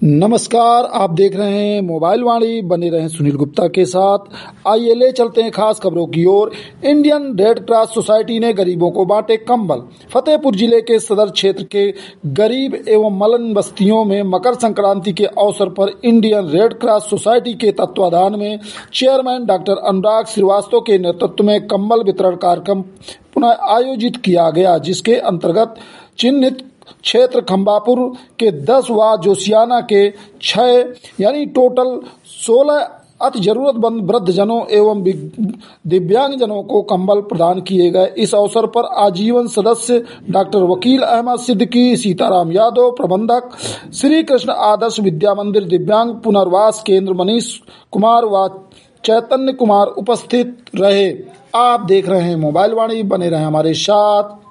नमस्कार, आप देख रहे हैं मोबाइल वाणी। बने रहें सुनील गुप्ता के साथ। आइए ले चलते हैं खास खबरों की ओर। इंडियन रेड क्रॉस सोसाइटी ने गरीबों को बांटे कंबल। फतेहपुर जिले के सदर क्षेत्र के गरीब एवं मलन बस्तियों में मकर संक्रांति के अवसर पर इंडियन रेड क्रॉस सोसाइटी के तत्वाधान में चेयरमैन डॉक्टर अनुराग श्रीवास्तव के नेतृत्व में कंबल वितरण कार्यक्रम पुनः आयोजित किया गया, जिसके अंतर्गत चिन्हित क्षेत्र खंबापुर के 10 व जोशियाना के 6 यानी टोटल 16 अति जरूरतमंद वृद्धजनों एवं दिव्यांगजनों को कंबल प्रदान किए गए। इस अवसर पर आजीवन सदस्य डॉक्टर वकील अहमद सिद्दीकी, सीताराम यादव, प्रबंधक श्री कृष्ण आदर्श विद्या मंदिर, दिव्यांग पुनर्वास केंद्र मनीष कुमार व चैतन्य कुमार उपस्थित रहे। आप देख रहे हैं मोबाइल वाणी। बने रहे हमारे साथ।